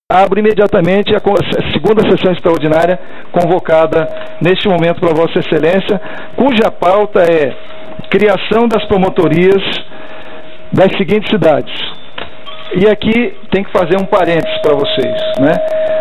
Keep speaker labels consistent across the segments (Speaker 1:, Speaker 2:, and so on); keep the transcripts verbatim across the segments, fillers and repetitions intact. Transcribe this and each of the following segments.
Speaker 1: abro imediatamente a segunda sessão extraordinária convocada neste momento para Vossa Excelência, cuja pauta é criação das promotorias das seguintes cidades. E aqui tem que fazer um parênteses para vocês, né?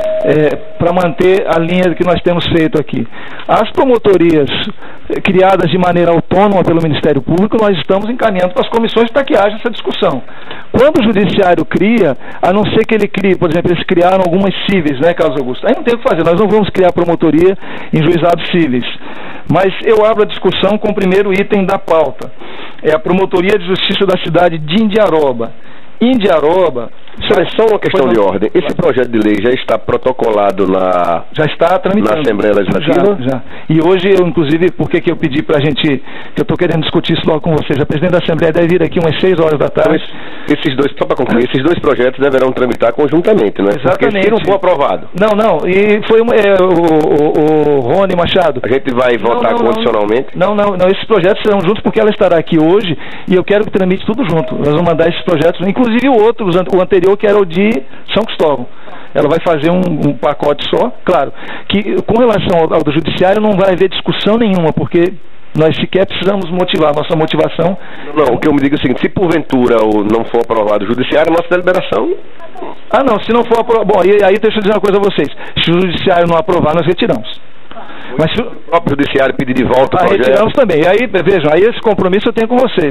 Speaker 1: É, para manter a linha que nós temos feito aqui. As promotorias criadas de maneira autônoma pelo Ministério Público, nós estamos encaminhando para as comissões para que haja essa discussão. Quando o Judiciário cria, a não ser que ele crie, por exemplo, eles criaram algumas cíveis, né, Carlos Augusto? Aí não tem o que fazer, nós não vamos criar promotoria em juizados cíveis. Mas eu abro a discussão com o primeiro item da pauta. É a Promotoria de Justiça da cidade de Indiaroba. Indiaroba...
Speaker 2: Mas só uma questão de ordem. Esse projeto de lei já está protocolado na,
Speaker 1: já está tramitando
Speaker 2: na Assembleia Legislativa?
Speaker 1: Já, já. E hoje, eu, inclusive, por que eu pedi para a gente, que eu estou querendo discutir isso logo com vocês, a presidente da Assembleia deve vir aqui umas seis horas da tarde.
Speaker 2: Então, esses dois, só para concluir, esses dois projetos deverão tramitar conjuntamente, não é?
Speaker 1: Exatamente.
Speaker 2: Porque se não for aprovado.
Speaker 1: Não, não, e foi é, o, o, o Rony Machado.
Speaker 2: A gente vai votar não, não, condicionalmente?
Speaker 1: Não, não, não, esses projetos serão juntos porque ela estará aqui hoje e eu quero que tramite tudo junto. Nós vamos mandar esses projetos, inclusive o outro, o anterior, que era o de São Cristóvão. Ela vai fazer um, um pacote só, claro, que com relação ao, ao do Judiciário não vai haver discussão nenhuma, porque nós sequer precisamos motivar, nossa motivação...
Speaker 2: Não, não, o que eu me digo é o seguinte, se porventura ou não for aprovado o Judiciário, nossa deliberação...
Speaker 1: Ah não, se não for aprovado... Bom, aí, aí deixa eu dizer uma coisa a vocês, se o Judiciário não aprovar, nós retiramos.
Speaker 2: Mas se o próprio Judiciário pedir de volta o
Speaker 1: ah,
Speaker 2: projeto...
Speaker 1: retiramos também. E aí, vejam, aí esse compromisso eu tenho com vocês.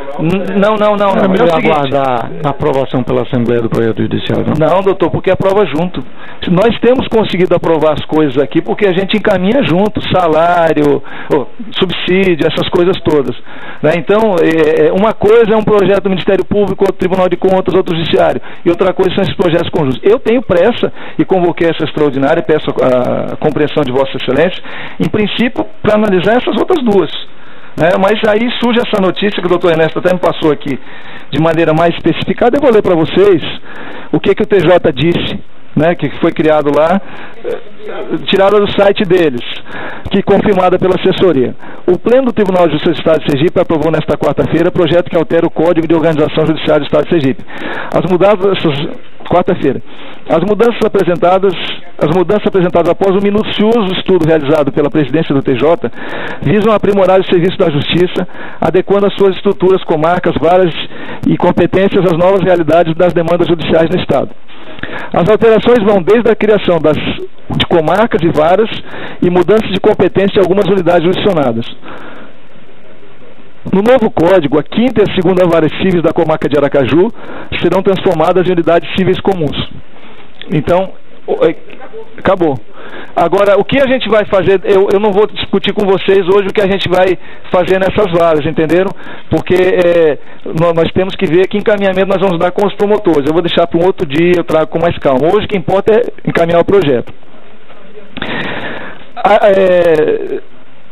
Speaker 1: Não, não, não.
Speaker 3: É melhor aguardar a aprovação pela Assembleia do projeto judiciário, não?
Speaker 1: Não, doutor, porque aprova junto. Nós temos conseguido aprovar as coisas aqui porque a gente encaminha junto, salário, oh, subsídio, essas coisas todas. Né? Então, é, uma coisa é um projeto do Ministério Público, outro Tribunal de Contas, outro Judiciário, e outra coisa são esses projetos conjuntos. Eu tenho pressa e convoquei essa extraordinária, peço a, a compreensão de Vossa Excelência, em princípio, para analisar essas outras duas. É, mas aí surge essa notícia que o doutor Ernesto até me passou aqui de maneira mais especificada. Eu vou ler para vocês o que, que o T J disse, né, que foi criado lá, tirado do site deles, que confirmada pela assessoria. O Pleno do Tribunal de Justiça do Estado de Sergipe aprovou nesta quarta-feira projeto que altera o Código de Organização Judiciária do Estado de Sergipe. As mudanças... Quarta-feira. As mudanças apresentadas, as mudanças apresentadas após um minucioso estudo realizado pela presidência do T J visam aprimorar o serviço da Justiça, adequando as suas estruturas, comarcas, varas e competências às novas realidades das demandas judiciais no Estado. As alterações vão desde a criação das, de comarcas e varas e mudanças de competência de algumas unidades jurisdicionadas. No novo código, a quinta e a segunda varas cíveis da comarca de Aracaju serão transformadas em unidades cíveis comuns. Então, acabou. Agora, o que a gente vai fazer, eu, eu não vou discutir com vocês hoje o que a gente vai fazer nessas varas, entenderam? Porque é, nós temos que ver que encaminhamento nós vamos dar com os promotores. Eu vou deixar para um outro dia, eu trago com mais calma. Hoje o que importa é encaminhar o projeto. A, é,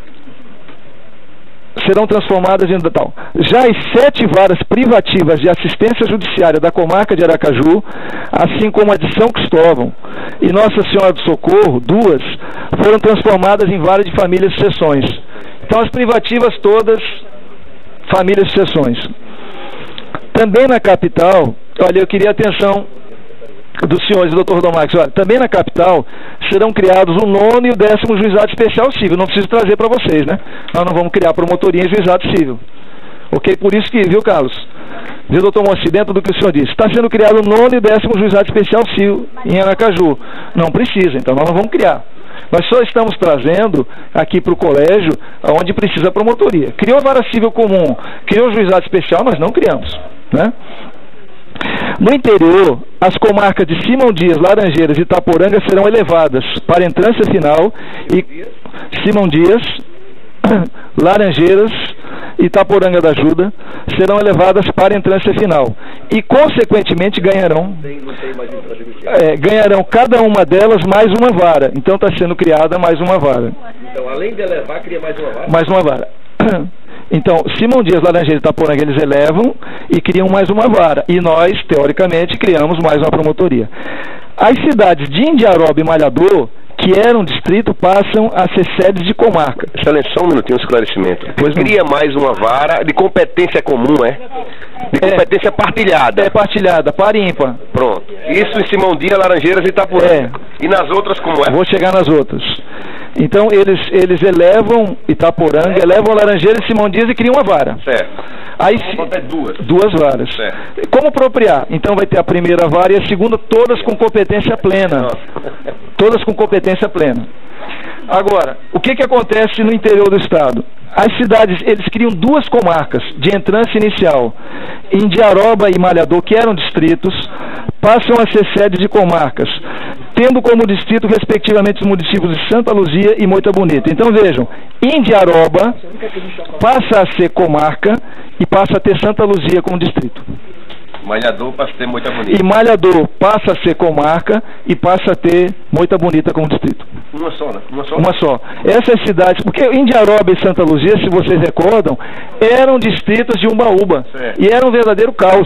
Speaker 1: serão transformadas em tal. Já as sete varas privativas de assistência judiciária da comarca de Aracaju, assim como a de São Cristóvão e Nossa Senhora do Socorro, duas, foram transformadas em vara de famílias e seções. Então as privativas todas, famílias e seções. Também na capital, olha, eu queria a atenção dos senhores, doutor Rodomax, olha, também na capital serão criados o nono e o décimo juizado especial civil. Não preciso trazer para vocês, né? Nós não vamos criar promotoria em juizado civil. Ok? Por isso que, viu, Carlos? Viu, doutor Moacir, dentro do que o senhor disse, está sendo criado o nono e o décimo juizado especial civil em Aracaju. Não precisa, então nós não vamos criar. Nós só estamos trazendo aqui para o colégio onde precisa promotoria. Criou vara civil comum, criou juizado especial, nós não criamos, né? No interior, as comarcas de Simão Dias, Laranjeiras e Itaporanga serão elevadas para entrância final e Simão Dias, Laranjeiras e Itaporanga da Ajuda serão elevadas para entrância final e, consequentemente, ganharão, é, ganharão cada uma delas mais uma vara. Então está sendo criada mais uma vara.
Speaker 2: Então, além de elevar, cria mais uma vara?
Speaker 1: Mais uma vara. Então, Simão Dias, Laranjeira e Itaporanga, eles elevam e criam mais uma vara. E nós, teoricamente, criamos mais uma promotoria. As cidades de Indiaroba e Malhador, que eram distrito passam a ser sedes de comarca.
Speaker 2: Excelência, só um minutinho, um esclarecimento.
Speaker 1: Pois não.
Speaker 2: Cria mais uma vara de competência comum, é? De
Speaker 1: É.
Speaker 2: competência partilhada.
Speaker 1: É partilhada, par e ímpar.
Speaker 2: Pronto. Isso em Simão Dias, Laranjeiras e Itaporanga. E nas outras como é?
Speaker 1: Vou chegar nas outras. Então eles, eles elevam Itaporanga,
Speaker 2: É.
Speaker 1: elevam Laranjeiras e Simão Dias e criam uma vara.
Speaker 2: Certo.
Speaker 1: Aí se,
Speaker 2: Vamos ter duas.
Speaker 1: duas varas.
Speaker 2: Certo.
Speaker 1: Como apropriar? Então vai ter a primeira vara e a segunda, todas com competência plena.
Speaker 2: Nossa.
Speaker 1: Todas com competência plena. Agora, o que que acontece no interior do estado? As cidades, eles criam duas comarcas de entrância inicial. Indiaroba e Malhador, que eram distritos, passam a ser sedes de comarcas, tendo como distrito, respectivamente, os municípios de Santa Luzia e Moita Bonita. Então vejam, Indiaroba passa a ser comarca e passa a ter Santa Luzia como distrito.
Speaker 2: Malhador para ter Moita Bonita.
Speaker 1: E Malhador passa a ser comarca e passa a ter Moita Bonita como distrito.
Speaker 2: Uma só, né? Uma só?
Speaker 1: Uma só. Essas cidades, porque Indiaroba e Santa Luzia, se vocês recordam, eram distritos de Umbaúba.
Speaker 2: Certo.
Speaker 1: E era um verdadeiro caos.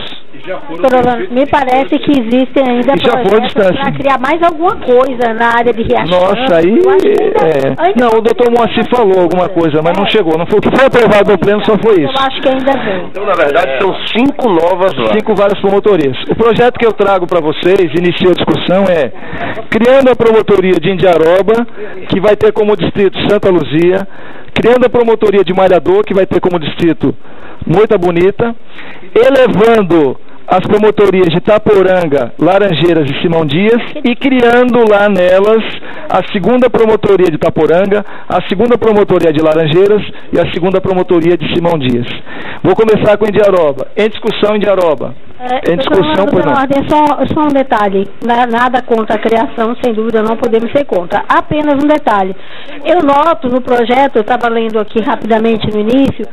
Speaker 4: Me parece que existem ainda
Speaker 1: E já foram
Speaker 4: projetos
Speaker 1: distância.
Speaker 4: para criar mais alguma coisa na área de Riachão.
Speaker 1: Nossa, aí.
Speaker 4: Eu acho que ainda-
Speaker 1: É.
Speaker 4: ainda-
Speaker 1: Não, o doutor Moacir falou alguma coisa, mas não chegou. Não foi, o que foi aprovado no pleno só foi
Speaker 4: Eu
Speaker 1: isso.
Speaker 4: acho que ainda vem.
Speaker 2: Então, na verdade, são cinco novas varas.
Speaker 1: Cinco várias promotorias. O projeto que eu trago para vocês, iniciou a discussão, é criando a promotoria de Indiaroba, que vai ter como distrito Santa Luzia, criando a promotoria de Malhador, que vai ter como distrito Moita Bonita, elevando as promotorias de Itaporanga, Laranjeiras e Simão Dias e criando lá nelas a segunda promotoria de Itaporanga, a segunda promotoria de Laranjeiras e a segunda promotoria de Simão Dias. Vou começar com Indiaroba. Em discussão, Indiaroba.
Speaker 4: É,
Speaker 1: Em discussão, pois não.
Speaker 4: Ordem, só, só um detalhe, Na- nada contra a criação, sem dúvida não podemos ser contra, apenas um detalhe. Eu noto no projeto, eu estava lendo aqui rapidamente no início,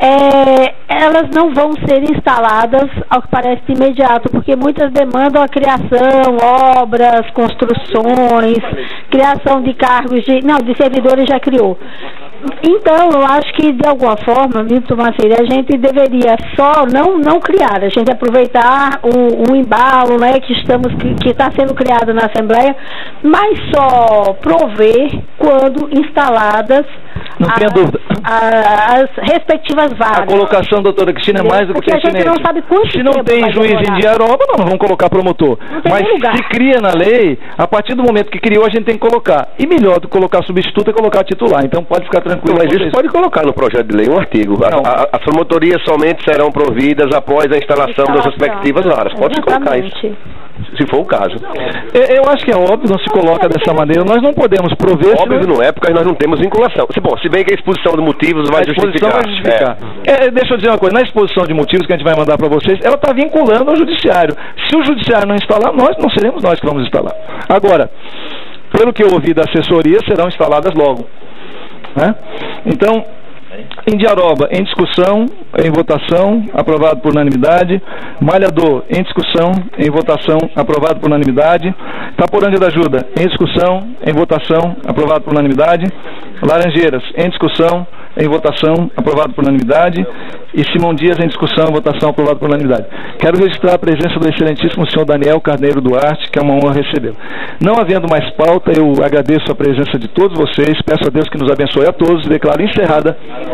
Speaker 4: é, elas não vão ser instaladas, ao que parece, de imediato, porque muitas demandam a criação, obras, construções, criação de cargos, de, não, de servidores já criou. Então, eu acho que, de alguma forma, Milton Maceira, a gente deveria só não, não criar, a gente aproveitar o, o embalo, né, que estamos que está sendo criado na Assembleia, mas só prover quando instaladas
Speaker 1: Não
Speaker 4: as,
Speaker 1: tenha dúvida.
Speaker 4: a- as respectivas
Speaker 1: A
Speaker 4: vagas.
Speaker 1: colocação, doutora Cristina, é mais do que
Speaker 4: Porque a gente
Speaker 1: pertinente.
Speaker 4: não sabe quanto
Speaker 1: Se não
Speaker 4: tempo
Speaker 1: tem
Speaker 4: vai
Speaker 1: juiz
Speaker 4: demorar.
Speaker 1: em Indiaroba, não, não vamos colocar promotor.
Speaker 4: Não tem
Speaker 1: Mas
Speaker 4: nem lugar.
Speaker 1: se cria na lei, a partir do momento que criou, a gente tem que colocar. E melhor do que colocar substituto é colocar titular. Então pode ficar tranquilo.
Speaker 2: Mas
Speaker 1: vocês.
Speaker 2: isso pode colocar no projeto de lei um artigo. A-
Speaker 1: Não.
Speaker 2: a- As promotorias somente serão providas após a instalação das respectivas varas. Pode colocar isso,
Speaker 4: Exatamente.
Speaker 2: se for o caso.
Speaker 1: Eu, eu acho que é óbvio, não se coloca dessa maneira. Nós não podemos prover.
Speaker 2: Óbvio que não é, porque nós não temos vinculação. Se, bom, se bem que a exposição de motivos vai
Speaker 1: A exposição
Speaker 2: justificar.
Speaker 1: vai justificar. É, deixa eu dizer uma coisa, na exposição de motivos que a gente vai mandar para vocês, ela está vinculando ao judiciário. Se o judiciário não instalar, nós não seremos nós que vamos instalar. Agora, pelo que eu ouvi da assessoria, serão instaladas logo. Né? Então, Indiaroba, em discussão, em votação, aprovado por unanimidade. Malhador, em discussão, em votação, aprovado por unanimidade. Itaporanga da Ajuda, em discussão, em votação, aprovado por unanimidade. Laranjeiras, em discussão, em votação, aprovado por unanimidade. E Simão Dias, em discussão, em votação, aprovado por unanimidade. Quero registrar a presença do excelentíssimo senhor Daniel Carneiro Duarte, que é uma honra recebê-lo. Não havendo mais pauta, eu agradeço a presença de todos vocês, peço a Deus que nos abençoe a todos e declaro encerrada.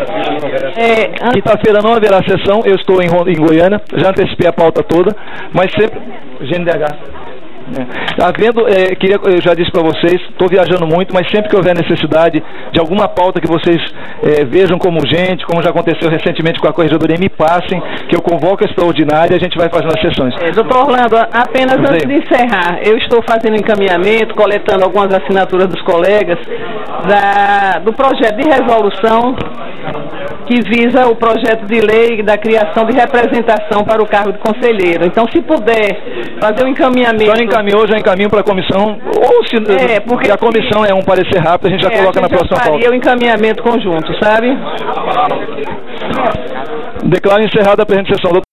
Speaker 4: É,
Speaker 1: Quinta-feira não haverá sessão, eu estou em, Ro- em Goiânia, já antecipei a pauta toda, mas sempre... G N D H. É. Havendo, é, queria, eu já disse para vocês, estou viajando muito, mas sempre que houver necessidade de alguma pauta que vocês é, vejam como urgente, como já aconteceu recentemente com a corregedoria, me passem, que eu convoco a extraordinária e a gente vai fazendo as sessões.
Speaker 5: É, doutor Orlando, apenas
Speaker 1: Pois
Speaker 5: antes
Speaker 1: é.
Speaker 5: de encerrar, eu estou fazendo encaminhamento, coletando algumas assinaturas dos colegas da, do projeto de resolução que visa o projeto de lei da criação de representação para o cargo de conselheiro. Então, se puder fazer um encaminhamento...
Speaker 1: Já encaminhou, já encaminho para a comissão, ou se
Speaker 5: É, porque
Speaker 1: a comissão é um parecer rápido, a gente já
Speaker 5: É,
Speaker 1: coloca
Speaker 5: a
Speaker 1: na
Speaker 5: gente já
Speaker 1: próxima pauta.
Speaker 5: faria o encaminhamento conjunto, sabe?
Speaker 1: Declaro encerrada a presente sessão.